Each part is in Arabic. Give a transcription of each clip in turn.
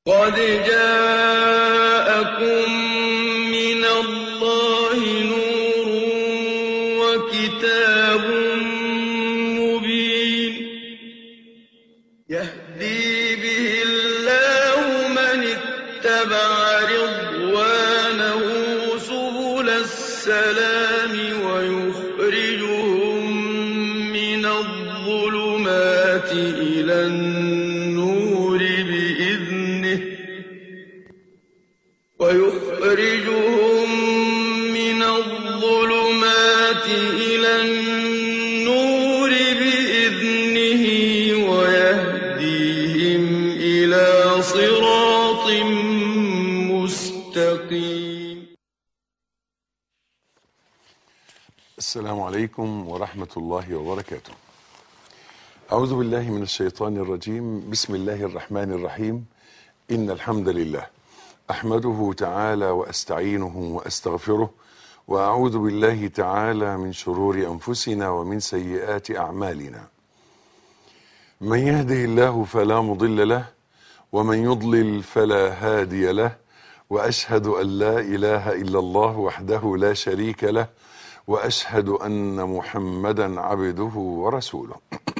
قد جاءكم من الله نور وكتاب مبين يهدي به الله من اتبع رضوانه سبل السلام ويخرجهم من الظلمات إلى النور بإذنه ويهديهم إلى صراط مستقيم. السلام عليكم ورحمة الله وبركاته. أعوذ بالله من الشيطان الرجيم. بسم الله الرحمن الرحيم. إن الحمد لله أحمده تعالى وأستعينه وأستغفره، وأعوذ بالله تعالى من شرور أنفسنا ومن سيئات أعمالنا. من يهده الله فلا مضل له، ومن يضلل فلا هادي له، وأشهد أن لا إله إلا الله وحده لا شريك له، وأشهد أن محمدا عبده ورسوله.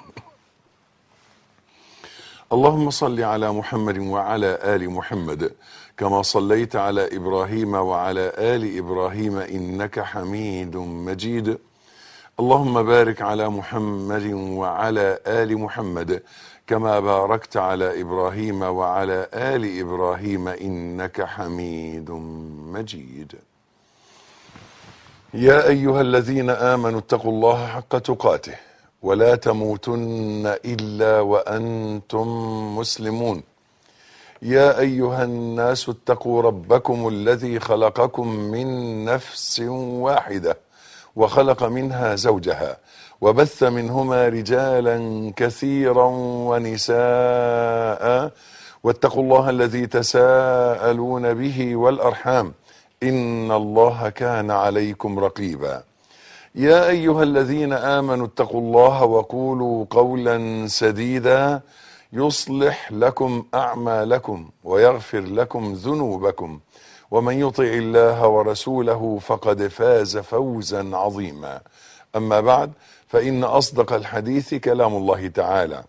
اللهم صل على محمد وعلى آل محمد كما صليت على إبراهيم وعلى آل إبراهيم إنك حميد مجيد. اللهم بارك على محمد وعلى آل محمد كما باركت على إبراهيم وعلى آل إبراهيم إنك حميد مجيد. يا أيها الذين آمنوا اتقوا الله حق تقاته ولا تموتن إلا وأنتم مسلمون. يا أيها الناس اتقوا ربكم الذي خلقكم من نفس واحدة وخلق منها زوجها وبث منهما رجالا كثيرا ونساء، واتقوا الله الذي تساءلون به والأرحام إن الله كان عليكم رقيبا. يا أيها الذين آمنوا اتقوا الله وقولوا قولا سديدا يصلح لكم أعمالكم ويغفر لكم ذنوبكم، ومن يطع الله ورسوله فقد فاز فوزا عظيما. أما بعد، فإن أصدق الحديث كلام الله تعالى،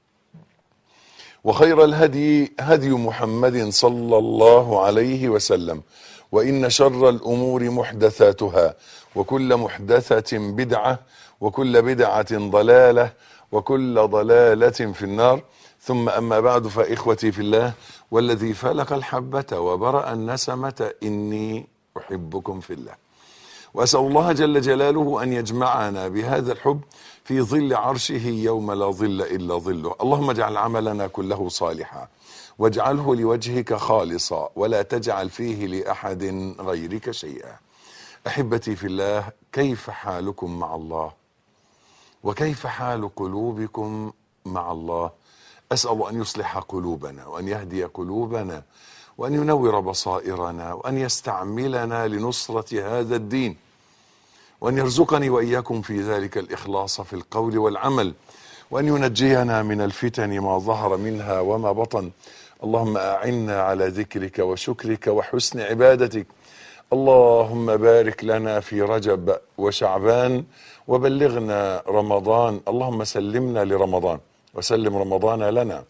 وخير الهدي هدي محمد صلى الله عليه وسلم، وإن شر الأمور محدثاتها، وكل محدثة بدعة، وكل بدعة ضلالة، وكل ضلالة في النار. ثم أما بعد، فإخوتي في الله والذي فلق الحبة وبرأ النسمة إني أحبكم في الله، وأسأل الله جل جلاله أن يجمعنا بهذا الحب في ظل عرشه يوم لا ظل إلا ظله. اللهم اجعل عملنا كله صالحا، واجعله لوجهك خالصا، ولا تجعل فيه لأحد غيرك شيئا. أحبتي في الله، كيف حالكم مع الله؟ وكيف حال قلوبكم مع الله؟ أسأل أن يصلح قلوبنا، وأن يهدي قلوبنا، وأن ينور بصائرنا، وأن يستعملنا لنصرة هذا الدين، وأن يرزقني وإياكم في ذلك الإخلاص في القول والعمل، وأن ينجينا من الفتن ما ظهر منها وما بطن. اللهم أعنا على ذكرك وشكرك وحسن عبادتك. اللهم بارك لنا في رجب وشعبان، وبلغنا رمضان. اللهم سلمنا لرمضان، وسلم رمضان لنا،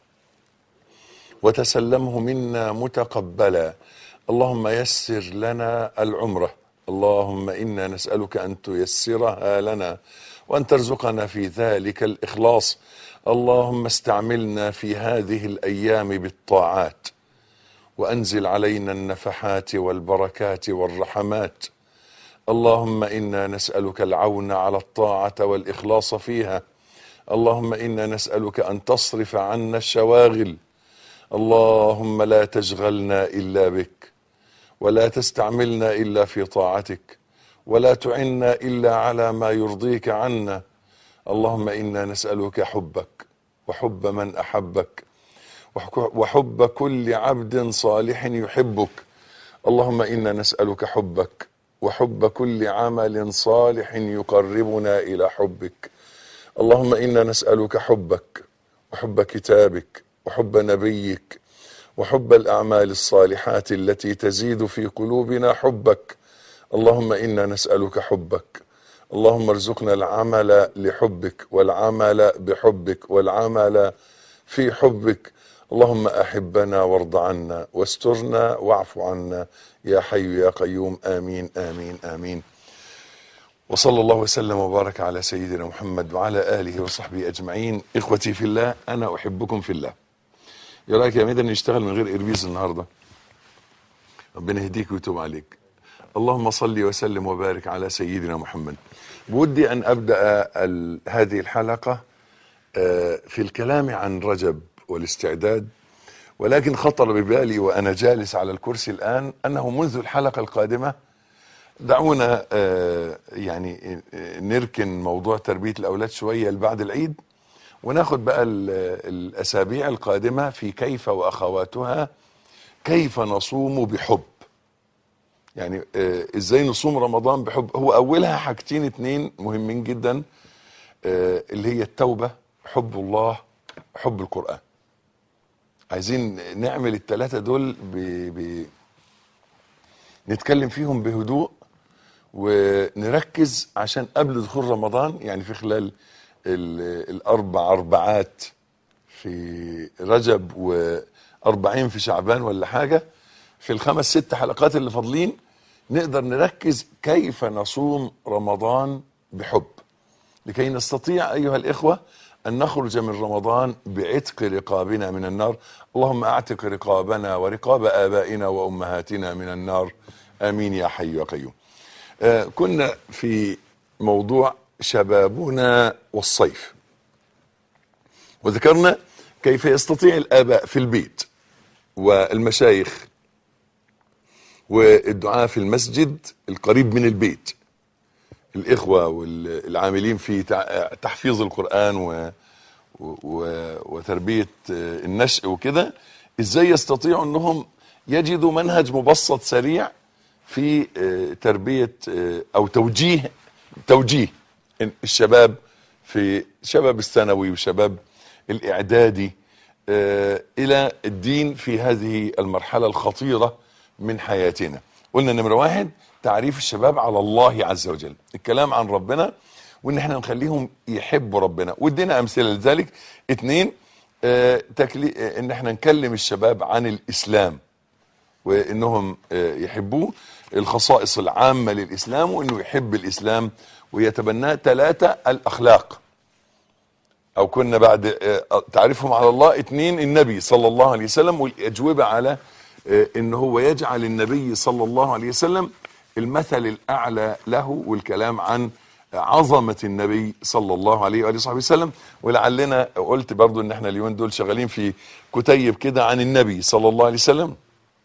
وتسلمه منا متقبلا. اللهم يسر لنا العمرة. اللهم إنا نسألك أن تيسرها لنا، وأن ترزقنا في ذلك الإخلاص. اللهم استعملنا في هذه الأيام بالطاعات، وأنزل علينا النفحات والبركات والرحمات. اللهم إنا نسألك العون على الطاعة والإخلاص فيها. اللهم إنا نسألك أن تصرف عنا الشواغل. اللهم لا تشغلنا إلا بك، ولا تستعملنا إلا في طاعتك، ولا تعنا إلا على ما يرضيك عنا. اللهم إنا نسألك حبك، وحب من أحبك، وحب كل عبد صالح يحبك. اللهم إنا نسألك حبك، وحب كل عمل صالح يقربنا إلى حبك. اللهم إنا نسألك حبك، وحب كتابك، وحب نبيك، وحب الأعمال الصالحات التي تزيد في قلوبنا حبك. اللهم إنا نسألك حبك. اللهم ارزقنا العمل لحبك والعمل بحبك والعمل في حبك. اللهم أحبنا وارض عنا واسترنا واعف عنا يا حي يا قيوم. آمين آمين آمين. وصلى الله وسلم وبارك على سيدنا محمد وعلى آله وصحبه أجمعين. إخوتي في الله، أنا أحبكم في الله. يا رأيك يا ميدان نشتغل من غير إربيز النهاردة؟ ربنا يهديك ويتوب عليك. اللهم صل وسلم وبارك على سيدنا محمد. بودي أن أبدأ هذه الحلقة في الكلام عن رجب والاستعداد، ولكن خطر ببالي وأنا جالس على الكرسي الآن أنه منذ الحلقة القادمة دعونا يعني نركن موضوع تربية الأولاد شوية لبعد العيد، وناخد بقى الأسابيع القادمة في كيف وأخواتها كيف نصوم بحب. يعني ازاي نصوم رمضان بحب. هو أولها حاجتين اتنين مهمين جدا، اللي هي التوبة، حب الله، حب القرآن. عايزين نعمل الثلاثة دول نتكلم فيهم بهدوء ونركز، عشان قبل دخول رمضان، يعني في خلال الأربع أربعات في رجب و40 في شعبان ولا حاجة، في الخمس ست حلقات اللي فاضلين نقدر نركز كيف نصوم رمضان بحب، لكي نستطيع أيها الإخوة أن نخرج من رمضان بعتق رقابنا من النار. اللهم أعتق رقابنا ورقاب آبائنا وأمهاتنا من النار، آمين يا حي يا قيوم. كنا في موضوع شبابنا والصيف، وذكرنا كيف يستطيع الآباء في البيت والمشايخ والدعاء في المسجد القريب من البيت، الإخوة والعاملين في تحفيظ القرآن وتربية النشء وكده، إزاي يستطيعوا أنهم يجدوا منهج مبسط سريع في تربية أو توجيه الشباب، في شباب الثانوي وشباب الإعدادي إلى الدين في هذه المرحلة الخطيرة من حياتنا. قلنا نمرة واحد تعريف الشباب على الله عز وجل، الكلام عن ربنا، وان احنا نخليهم يحبوا ربنا، وادينا امثله لذلك. اتنين ان احنا نكلم الشباب عن الاسلام وانهم يحبوه، الخصائص العامه للاسلام وانه يحب الاسلام ويتبناه. ثلاثه الاخلاق، او كنا بعد تعريفهم على الله. اتنين النبي صلى الله عليه وسلم والاجوبه على ان هو يجعل النبي صلى الله عليه وسلم المثل الاعلى له، والكلام عن عظمة النبي صلى الله عليه وآله وصحبه وسلم. ولعلنا قلت برضو ان احنا اليومين دول شغالين في كتيب كده عن النبي صلى الله عليه وسلم،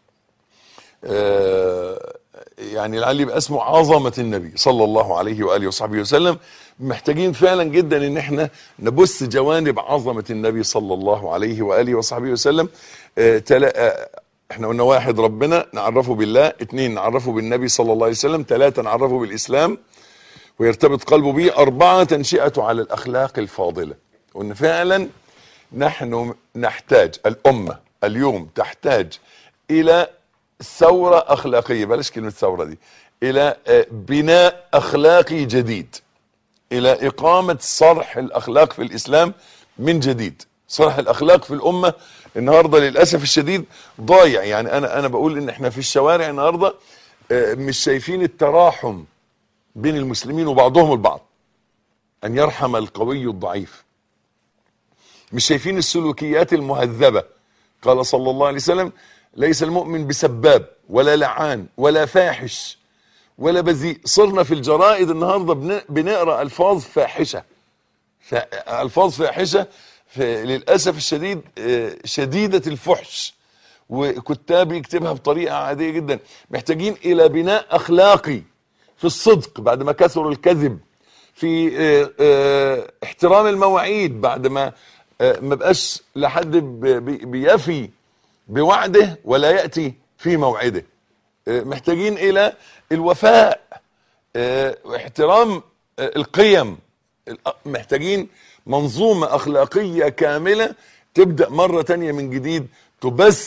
يعني لعل يبقى اسمه عظمة النبي صلى الله عليه وآله وصحبه وسلم. محتاجين فعلا جدا ان احنا نبث جوانب عظمة النبي صلى الله عليه وآله وصحبه وسلم. احنا قلنا واحد ربنا نعرفه بالله، اتنين نعرفه بالنبي صلى الله عليه وسلم، ثلاثة نعرفه بالإسلام ويرتبط قلبه به، أربعة تنشئته على الأخلاق الفاضلة. وأن فعلا نحن نحتاج، الأمة اليوم تحتاج إلى ثورة أخلاقية، بلاش كلمة ثورة دي، إلى بناء أخلاقي جديد، إلى إقامة صرح الأخلاق في الإسلام من جديد. صرح الأخلاق في الأمة النهاردة للأسف الشديد ضايع. يعني أنا بقول إن إحنا في الشوارع النهاردة مش شايفين التراحم بين المسلمين وبعضهم البعض، أن يرحم القوي الضعيف. مش شايفين السلوكيات المهذبة. قال صلى الله عليه وسلم: ليس المؤمن بسباب ولا لعان ولا فاحش ولا بذيء. صرنا في الجرائد النهاردة بنقرأ ألفاظ فاحشة، ألفاظ فاحشة للأسف الشديد، شديدة الفحش، وكتاب يكتبها بطريقة عادية جدا. محتاجين إلى بناء أخلاقي في الصدق بعد ما كثر الكذب، في احترام المواعيد بعد ما بقاش لحد بيفي بوعده ولا يأتي في موعده. محتاجين إلى الوفاء، احترام القيم. محتاجين منظومة أخلاقية كاملة تبدأ مرة تانية من جديد، تبث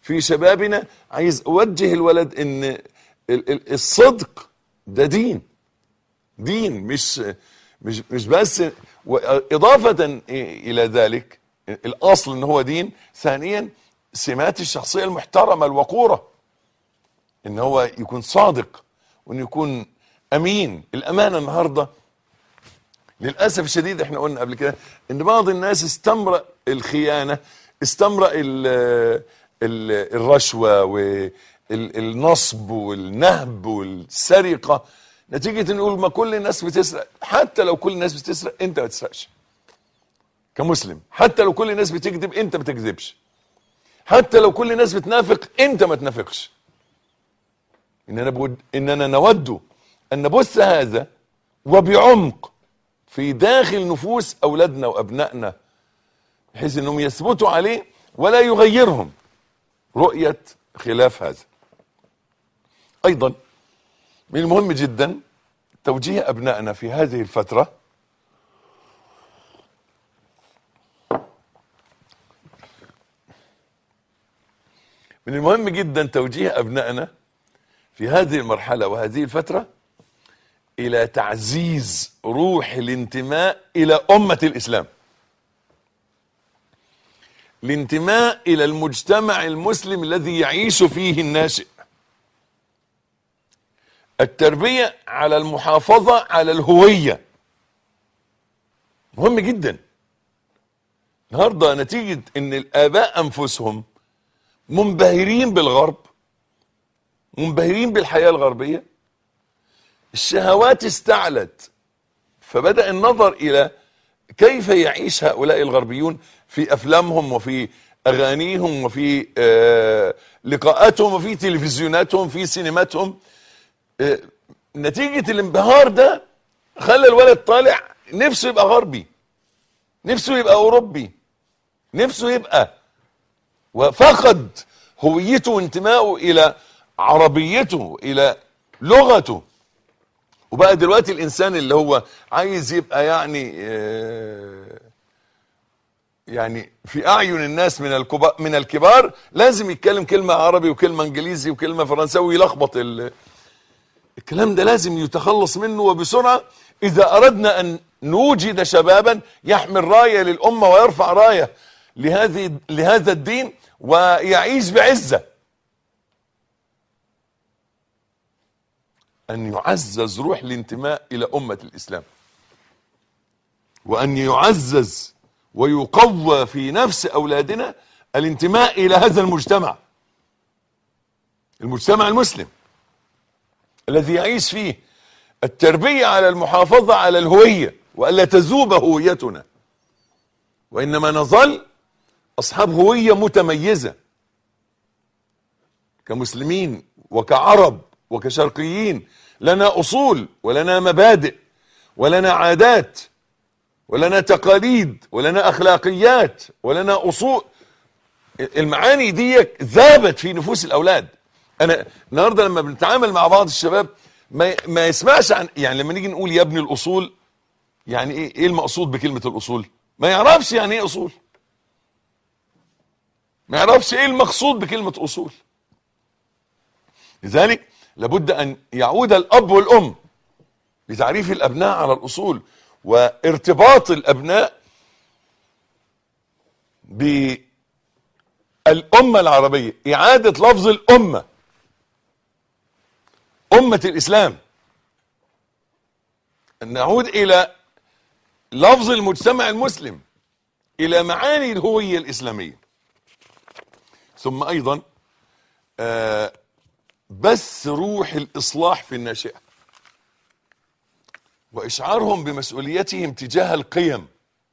في شبابنا، عايز اوجه الولد ان الصدق ده دين مش بس. واضافة الى ذلك الاصل ان هو دين. ثانيا سمات الشخصية المحترمة الوقورة، ان هو يكون صادق وان يكون امين. الامانة النهاردة للأسف الشديد احنا قلنا قبل كده ان بعض الناس استمرأ الخيانة، استمرأ الرشوة والنصب والنهب والسرقة، نتيجة نقول ما كل الناس بتسرق. حتى لو كل الناس بتسرق انت ما تسرقش كمسلم. حتى لو كل الناس بتكذب انت ما تكذبش. حتى لو كل الناس بتنافق انت ما تنافقش. اننا نود ان نبث هذا وبعمق في داخل نفوس اولادنا وابنائنا، بحيث انهم يثبتوا عليه ولا يغيرهم رؤية خلاف هذا. ايضا من المهم جدا توجيه ابنائنا في هذه الفترة من المهم جدا توجيه ابنائنا في هذه المرحلة وهذه الفترة الى تعزيز روح الانتماء الى امة الاسلام، الانتماء الى المجتمع المسلم الذي يعيش فيه الناشئ، التربية على المحافظة على الهوية. مهم جدا. النهارده نتيجة ان الاباء انفسهم منبهرين بالغرب، منبهرين بالحياة الغربية، الشهوات استعلت، فبدأ النظر الى كيف يعيش هؤلاء الغربيون في افلامهم وفي اغانيهم وفي لقاءاتهم وفي تلفزيوناتهم في سينماتهم. نتيجة الانبهار ده خلى الولد طالع نفسه يبقى غربي، نفسه يبقى اوروبي، نفسه يبقى، وفقد هويته وانتمائه الى عربيته الى لغته. وبقى دلوقتي الانسان اللي هو عايز يبقى يعني في اعين الناس من الكبار لازم يتكلم كلمة عربي وكلمة انجليزي وكلمة فرنساوي، يلخبط الكلام ده لازم يتخلص منه وبسرعة اذا اردنا ان نوجد شبابا يحمل راية للامة ويرفع راية لهذا الدين ويعيش بعزة. ان يعزز روح الانتماء الى امة الاسلام، وان يعزز ويقوى في نفس اولادنا الانتماء الى هذا المجتمع المسلم الذي يعيش فيه، التربية على المحافظة على الهوية وألا تذوب هويتنا، وإنما نظل أصحاب هوية متميزة كمسلمين وكعرب وكشرقيين، لنا أصول ولنا مبادئ ولنا عادات ولنا تقاليد ولنا أخلاقيات ولنا أصول. المعاني دي ذابت في نفوس الأولاد. أنا النهاردة لما بنتعامل مع بعض الشباب ما يسمعش عن، يعني لما نيجي نقول يا ابن الأصول، يعني إيه المقصود بكلمة الأصول؟ ما يعرفش يعني إيه أصول، ما يعرفش إيه المقصود بكلمة أصول. لذلك لابد أن يعود الأب والأم لتعريف الأبناء على الأصول وارتباط الأبناء بالأمة العربية، إعادة لفظ الأمة، أمة الإسلام، أن نعود إلى لفظ المجتمع المسلم، إلى معاني الهوية الإسلامية. ثم أيضا بث روح الإصلاح في الناشئة وإشعارهم بمسؤوليتهم تجاه القيم،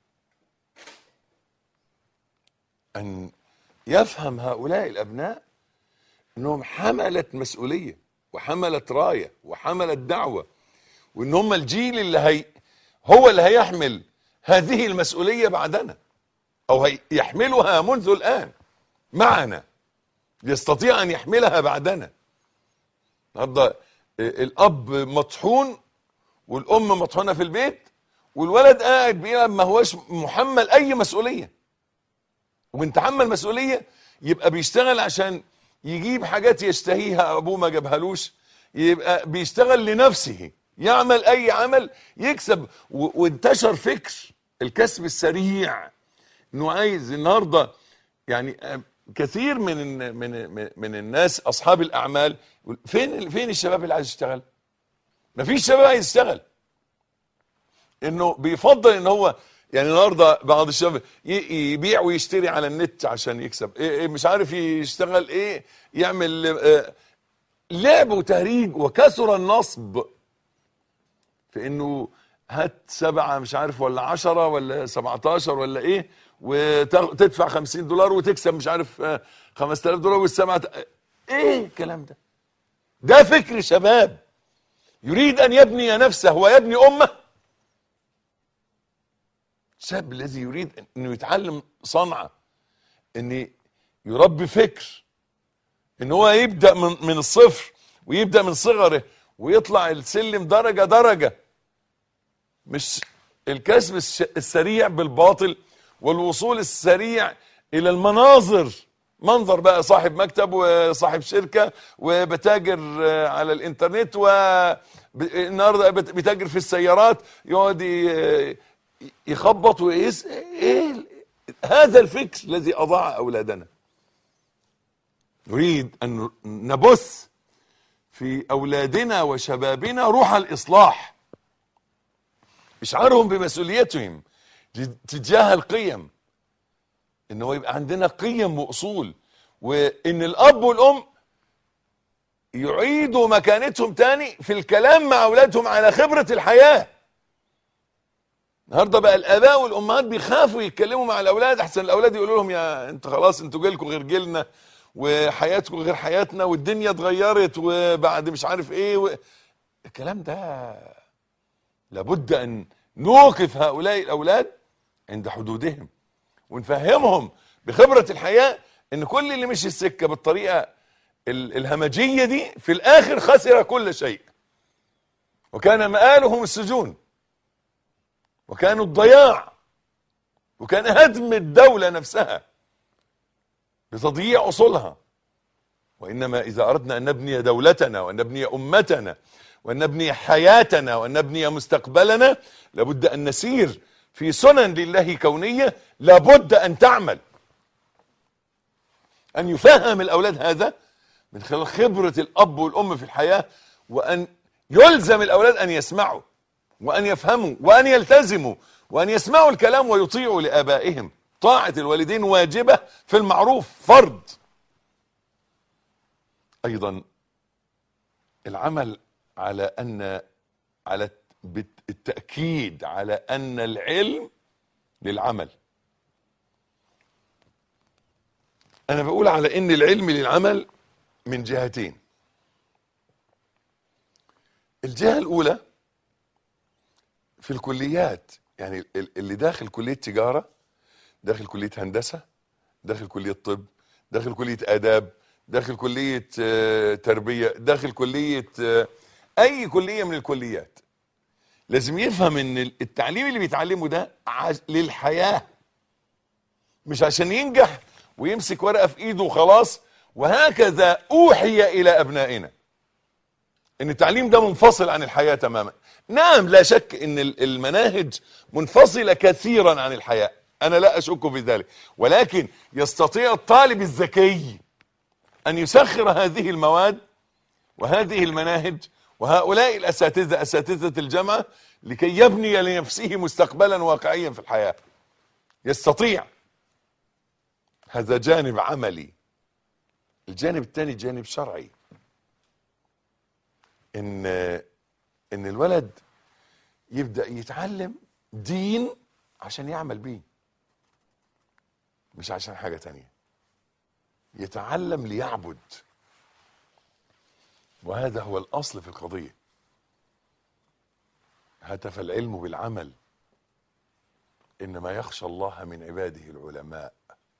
أن يفهم هؤلاء الأبناء أنهم حملة مسؤولية وحملة راية وحملة دعوة، وأن هم الجيل اللي هو اللي هيحمل هذه المسؤولية بعدنا، أو يحملها منذ الآن معنا، يستطيع أن يحملها بعدنا. النهارده الأب مطحون والأم مطحونة في البيت والولد قاعد بيلعب، ما هوش محمل أي مسؤولية. ومن تحمل مسؤولية يبقى بيشتغل عشان يجيب حاجات يشتهيها ابوه ما جابهالوش، يبقى بيشتغل لنفسه، يعمل اي عمل يكسب. وانتشر فكر الكسب السريع، انه عايز النهارده يعني كثير من الناس اصحاب الاعمال فين الشباب اللي عايز يشتغل؟ مفيش شباب عايز يشتغل. انه بيفضل ان هو يعني النهارده بعض الشباب يبيع ويشتري على النت عشان يكسب، إيه مش عارف يشتغل ايه، يعمل لعب وتهريج. وكثر النصب في انه هات 7 مش عارف ولا 10 ولا 17 ولا ايه، وتدفع $50 وتكسب مش عارف $5000 والسبعة. ايه الكلام ده؟ ده فكر شباب يريد ان يبني نفسه ويبني امه. الشاب الذي يريد انه يتعلم صنعة، ان يربي فكر، ان هو يبدأ من الصفر ويبدأ من صغره ويطلع السلم درجة درجة، مش الكسب السريع بالباطل والوصول السريع الى المناظر. منظر بقى صاحب مكتب وصاحب شركة وبتاجر على الانترنت، والنهارده بتاجر في السيارات، يقعد يخبط ويقيس. ايه هذا الفكر الذي اضاع اولادنا؟ نريد ان نبث في اولادنا وشبابنا روح الاصلاح، اشعارهم بمسؤوليتهم تجاه القيم، انه يبقى عندنا قيم واصول، وان الاب والام يعيدوا مكانتهم تاني في الكلام مع اولادهم على خبرة الحياة. النهارده بقى الاباء والامهات بيخافوا يتكلموا مع الاولاد، احسن الاولاد يقولوا لهم يا انت خلاص انتوا جيلكم غير جيلنا وحياتكم غير حياتنا والدنيا اتغيرت وبعد مش عارف ايه الكلام ده لابد ان نوقف هؤلاء الاولاد عند حدودهم، ونفهمهم بخبرة الحياة ان كل اللي مشي السكة بالطريقة الهمجية دي في الاخر خسر كل شيء، وكان مآلهم السجون، وكان الضياع، وكان هدم الدولة نفسها بتضييع أصولها. وإنما إذا أردنا أن نبني دولتنا وأن نبني أمتنا وأن نبني حياتنا وأن نبني مستقبلنا، لابد أن نسير في سنن لله كونية، لابد أن تعمل، أن يفهم الأولاد هذا من خلال خبرة الأب والأم في الحياة، وأن يلزم الأولاد أن يسمعوا وأن يفهموا وأن يلتزموا وأن يسمعوا الكلام ويطيعوا لآبائهم. طاعة الوالدين واجبة في المعروف، فرض. أيضا العمل على التأكيد على أن العلم للعمل. أنا بقول على أن العلم للعمل من جهتين. الجهة الأولى في الكليات، يعني اللي داخل كلية تجارة، داخل كلية هندسة، داخل كلية طب، داخل كلية آداب، داخل كلية تربية، داخل كلية أي كلية من الكليات، لازم يفهم ان التعليم اللي بيتعلمه ده للحياة، مش عشان ينجح ويمسك ورقة في ايده وخلاص. وهكذا اوحي الى ابنائنا ان التعليم ده منفصل عن الحياة تماما. نعم لا شك ان المناهج منفصلة كثيرا عن الحياة، انا لا اشك في ذلك، ولكن يستطيع الطالب الذكي ان يسخر هذه المواد وهذه المناهج وهؤلاء الاساتذة، اساتذة الجامعة، لكي يبني لنفسه مستقبلا واقعيا في الحياة. يستطيع. هذا جانب عملي. الجانب الثاني جانب شرعي، ان الولد يبدأ يتعلم دين عشان يعمل بيه، مش عشان حاجة تانية. يتعلم ليعبد، وهذا هو الأصل في القضية. هتف العلم بالعمل، إنما يخشى الله من عباده العلماء.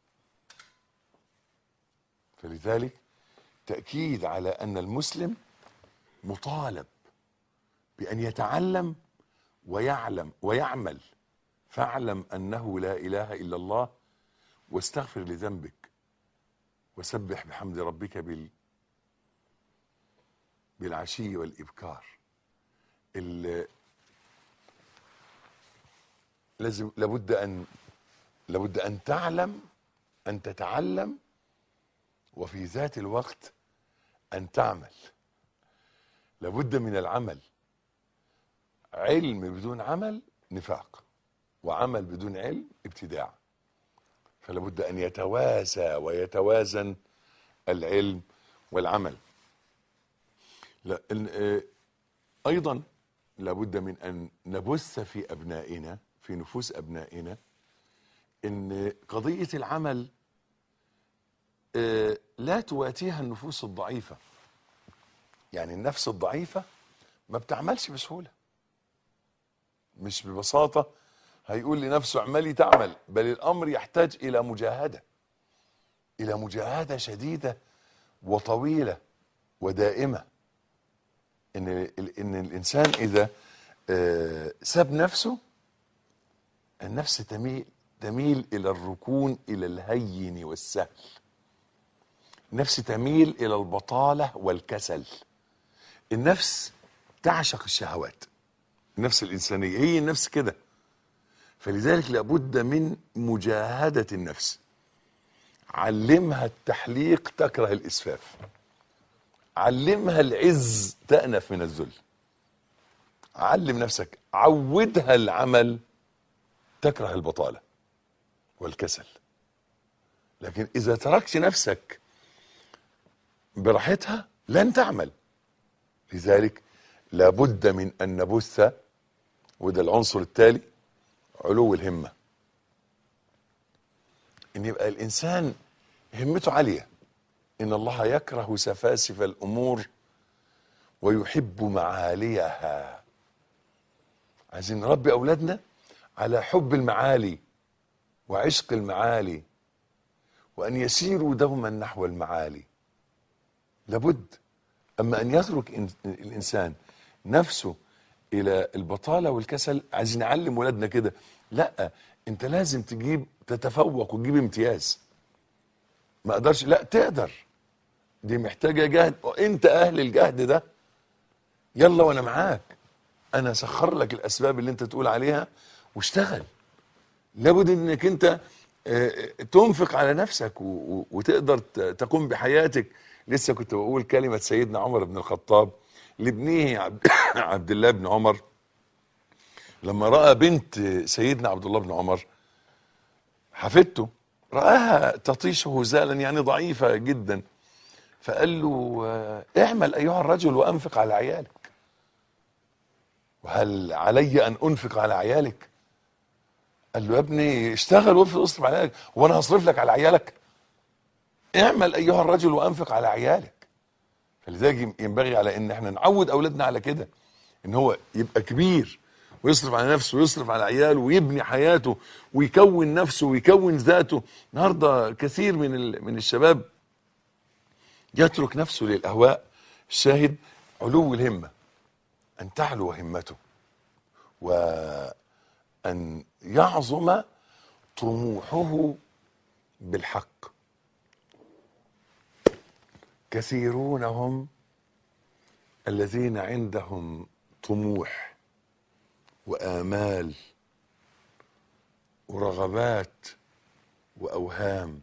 فلذلك تأكيد على أن المسلم مطالب بأن يتعلم ويعلم ويعمل. فاعلم أنه لا إله إلا الله واستغفر لذنبك. وسبح بحمد ربك بالعشي والإبكار. لابد أن تعلم، أن تتعلم، وفي ذات الوقت أن تعمل. لابد من العمل. علم بدون عمل نفاق، وعمل بدون علم ابتداع. فلابد أن يتواسى ويتوازن العلم والعمل. أيضا لابد من أن نبث في أبنائنا، في نفوس أبنائنا، إن قضية العمل لا تواتيها النفوس الضعيفة. يعني النفس الضعيفة ما بتعملش بسهولة، مش ببساطة هيقول لنفسه اعملي تعمل، بل الأمر يحتاج إلى مجاهدة، إلى مجاهدة شديدة وطويلة ودائمة. إن الإنسان إذا ساب نفسه، النفس تميل إلى الركون إلى الهين والسهل. النفس تميل إلى البطالة والكسل. النفس تعشق الشهوات. النفس الإنسانية هي النفس كده. فلذلك لابد من مجاهدة النفس. علمها التحليق تكره الإسفاف، علمها العز تأنف من الذل. علم نفسك، عودها العمل تكره البطالة والكسل. لكن إذا تركت نفسك براحتها لن تعمل. لذلك لابد من أن نبث، وده العنصر التالي، علو الهمة. إن يبقى الإنسان همته عالية. إن الله يكره سفاسف الأمور ويحب معاليها. عايزين نربي أولادنا على حب المعالي وعشق المعالي، وأن يسيروا دوما نحو المعالي. لابد. أما أن يترك الإنسان نفسه إلى البطالة والكسل، عايزين نعلم ولادنا كده. لا، أنت لازم تتفوق وتجيب امتياز. ما أقدرش، لا تقدر. دي محتاجة جهد، وأنت أهل الجهد ده. يلا وأنا معاك، أنا أسخر لك الأسباب اللي أنت تقول عليها واشتغل. لابد أنك أنت تنفق على نفسك وتقدر تقوم بحياتك. لسه كنت بقول كلمة سيدنا عمر بن الخطاب لابنه عبد الله بن عمر، لما رأى بنت سيدنا عبد الله بن عمر حفيدته، رآها تطيش هزالا، يعني ضعيفة جدا، فقال له اعمل أيها الرجل وأنفق على عيالك. وهل علي أن أنفق على عيالك؟ قال له يا ابني اشتغل واصرف على عيالك، وانا هصرف لك على عيالك؟ اعمل أيها الرجل وأنفق على عيالك. فلذلك ينبغي على ان احنا نعود اولادنا على كده، ان هو يبقى كبير ويصرف على نفسه ويصرف على عياله ويبني حياته ويكون نفسه ويكون ذاته. النهارده كثير من الشباب يترك نفسه للأهواء. الشاهد علو الهمة، أن تعلو همته، وأن يعظم طموحه بالحق. كثيرون هم الذين عندهم طموح وآمال ورغبات وأوهام،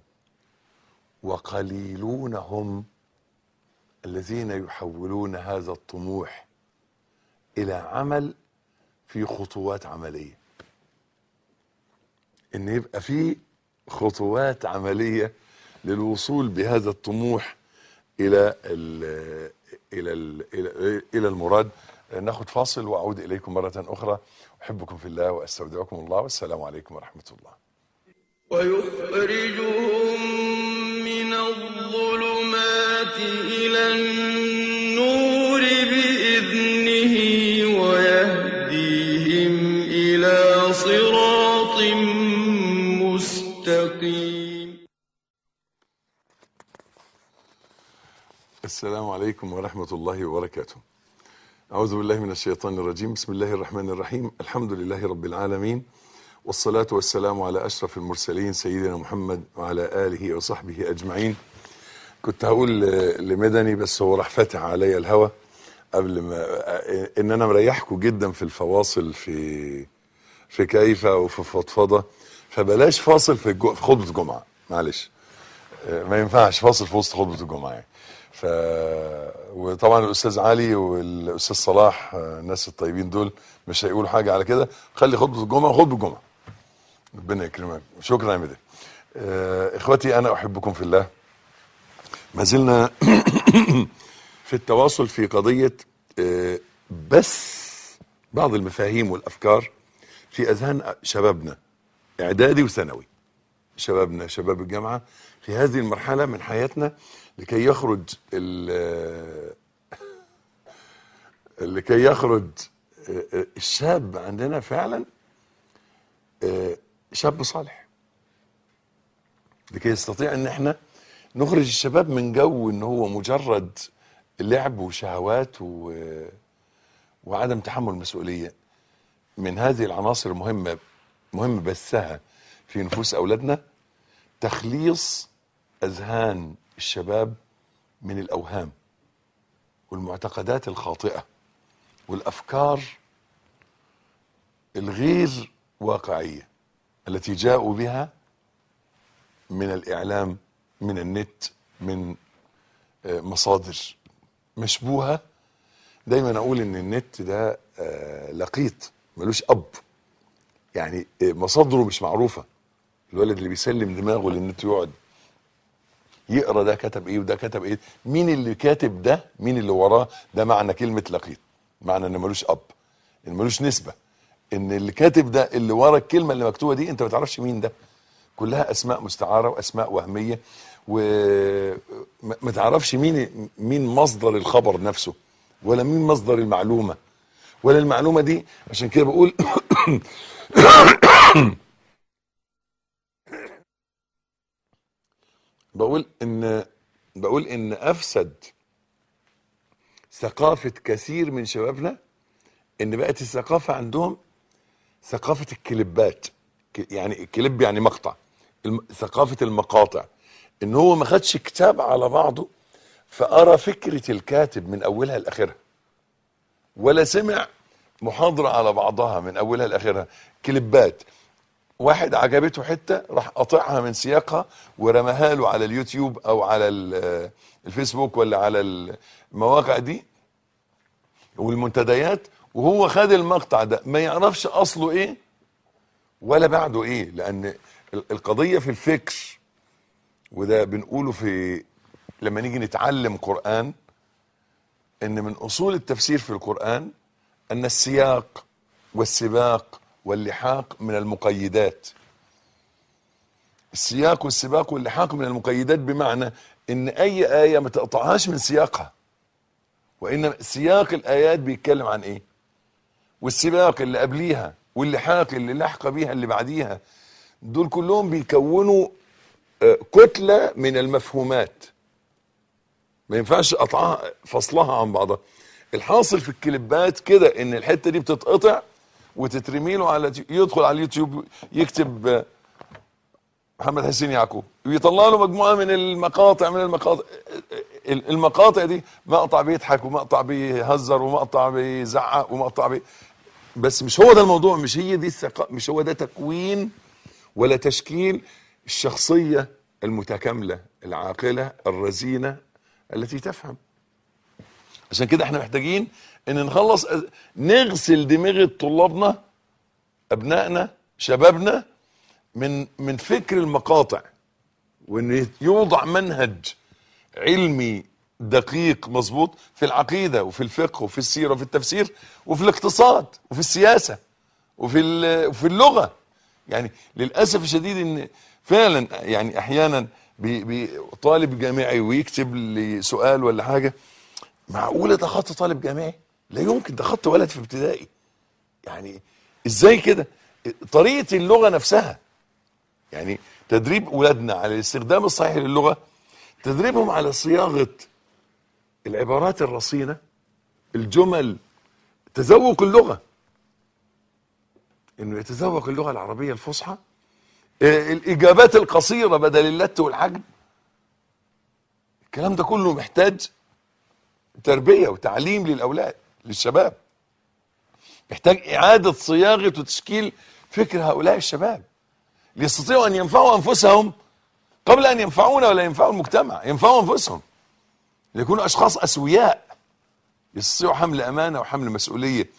وقليلون هم الذين يحولون هذا الطموح إلى عمل في خطوات عملية. إن يبقى في خطوات عملية للوصول بهذا الطموح إلى المراد. ناخد فاصل وأعود إليكم مرة أخرى. أحبكم في الله وأستودعكم الله، والسلام عليكم ورحمة الله. ويخرجهم من الظلمات إلى النور بإذنه ويهديهم إلى صراط مستقيم. السلام عليكم ورحمة الله وبركاته. أعوذ بالله من الشيطان الرجيم. بسم الله الرحمن الرحيم. الحمد لله رب العالمين، والصلاة والسلام على أشرف المرسلين سيدنا محمد وعلى آله وصحبه أجمعين. كنت هقول لمدني بس هو راح فاتح عليا الهوا قبل ما ان انا مريحكم جدا في الفواصل في كيفه وفي فضفضه، فبلاش فاصل في خطبه الجمعه، معلش. ما ينفعش فاصل في وسط خطبه الجمعه يعني. وطبعا الاستاذ علي والاستاذ صلاح الناس الطيبين دول مش هيقولوا حاجه على كده، خلي خطبه الجمعه خطبه الجمعه. ربنا يكرمك. شكرا يا مدني. اخوتي انا احبكم في الله. ما زلنا في التواصل في قضيه بس بعض المفاهيم والافكار في اذهان شبابنا اعدادي وثانوي، شبابنا شباب الجامعه في هذه المرحله من حياتنا، لكي يخرج الشاب عندنا فعلا شاب صالح، لكي يستطيع ان احنا نخرج الشباب من جو ان هو مجرد لعب وشهوات وعدم تحمل مسؤولية. من هذه العناصر المهمة مهم بثها في نفوس أولادنا تخليص أذهان الشباب من الأوهام والمعتقدات الخاطئة والأفكار الغير واقعية التي جاءوا بها من الإعلام، من النت، من مصادر مشبوهة. دايما أقول إن النت ده لقيط ملوش أب، يعني مصادره مش معروفة. الولد اللي بيسلم دماغه للنت يقعد يقرأ ده كتب إيه وده كتب إيه، مين اللي كاتب ده، مين اللي وراه، ده معنى كلمة لقيط، معنى إن ملوش أب، إن ملوش نسبة، إن اللي كاتب ده اللي ورا الكلمة اللي مكتوبة دي أنت ما تعرفش مين ده، كلها أسماء مستعارة وأسماء وهمية، وما تعرفش مين مصدر الخبر نفسه، ولا مين مصدر المعلومة، ولا المعلومة دي. عشان كده بقول بقول ان افسد ثقافة كثير من شبابنا ان بقت الثقافة عندهم ثقافة الكليبات، يعني الكليب يعني مقطع، ثقافة المقاطع، ان هو ما خدش كتاب على بعضه فقرا فكرة الكاتب من اولها لاخرها، ولا سمع محاضرة على بعضها من اولها لاخرها، كليبات. واحد عجبته حتة راح قاطعها من سياقها ورماها له على اليوتيوب او على الفيسبوك ولا على المواقع دي والمنتديات، وهو خد المقطع ده ما يعرفش اصله ايه ولا بعده ايه، لان القضية في الفكر. وده بنقوله لما نيجي نتعلم قرآن، ان من اصول التفسير في القرآن ان السياق والسباق واللحاق من المقيدات. السياق والسباق واللحاق من المقيدات، بمعنى ان اي آية ما تقطعهاش من سياقها، وانما سياق الايات بيتكلم عن ايه، والسباق اللي قبليها واللحاق اللي لحق بيها اللي بعديها، دول كلهم بيكونوا كتلة من المفهومات، ما ينفعش قطعها فصلها عن بعضها. الحاصل في الكليبات كده ان الحتة دي بتتقطع وتترمي له يدخل على اليوتيوب يكتب محمد حسين يعقوب ويطلع له مجموعة من المقاطع دي، مقطع بيضحك ومقطع بيهزر ومقطع بيزعق ومقطع بس مش هو ده الموضوع، مش هي دي مش هو ده تكوين ولا تشكيل الشخصية المتكاملة العاقلة الرزينة التي تفهم. عشان كده احنا محتاجين ان نغسل دماغ طلابنا، ابنائنا، شبابنا من فكر المقاطع، وان يوضع منهج علمي دقيق مظبوط في العقيدة وفي الفقه وفي السيرة وفي التفسير وفي الاقتصاد وفي السياسة وفي اللغة. يعني للأسف الشديد ان فعلا يعني احيانا طالب جامعي ويكتب لي سؤال ولا حاجة، معقولة ده خط طالب جامعي؟ لا يمكن، ده خط ولد في ابتدائي. يعني ازاي كده؟ طريقة اللغة نفسها، يعني تدريب ولادنا على الاستخدام الصحيح للغة، تدريبهم على صياغة العبارات الرصينة، الجمل، تذوق اللغة، انه يتذوق اللغة العربية الفصحى، الاجابات القصيرة بدل اللت والحجم، الكلام ده كله محتاج تربية وتعليم للأولاد للشباب، محتاج إعادة صياغة وتشكيل فكر هؤلاء الشباب ليستطيعوا أن ينفعوا أنفسهم قبل أن ينفعونا ولا ينفعوا المجتمع، ينفعوا أنفسهم ليكونوا أشخاص أسوياء يستطيعوا حمل أمانة وحمل مسؤولية.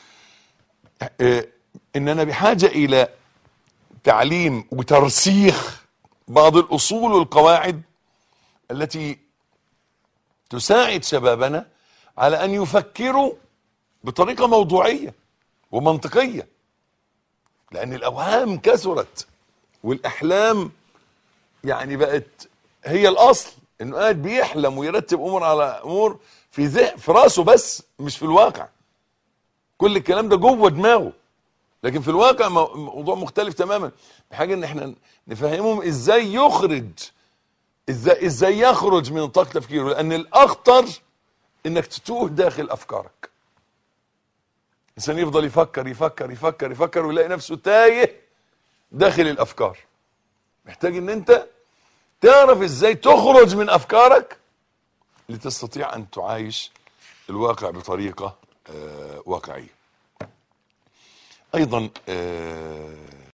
إننا بحاجة إلى تعليم وترسيخ بعض الأصول والقواعد التي تساعد شبابنا على أن يفكروا بطريقة موضوعية ومنطقية، لأن الأوهام كثرت والأحلام يعني بقت هي الأصل، إنه قاعد بيحلم ويرتب أمور على أمور في راسه بس مش في الواقع. كل الكلام ده جوه دماغه، لكن في الواقع موضوع مختلف تماما. بحاجة إن احنا نفهمهم إزاي يخرج، إزاي يخرج من نطاق تفكيره، لأن الأخطر إنك تتوه داخل أفكارك. الإنسان يفضل يفكر يفكر يفكر يفكر ويلاقي نفسه تايه داخل الأفكار. محتاج إن أنت تعرف إزاي تخرج من أفكارك لتستطيع أن تعايش الواقع بطريقة واقعية. أيضا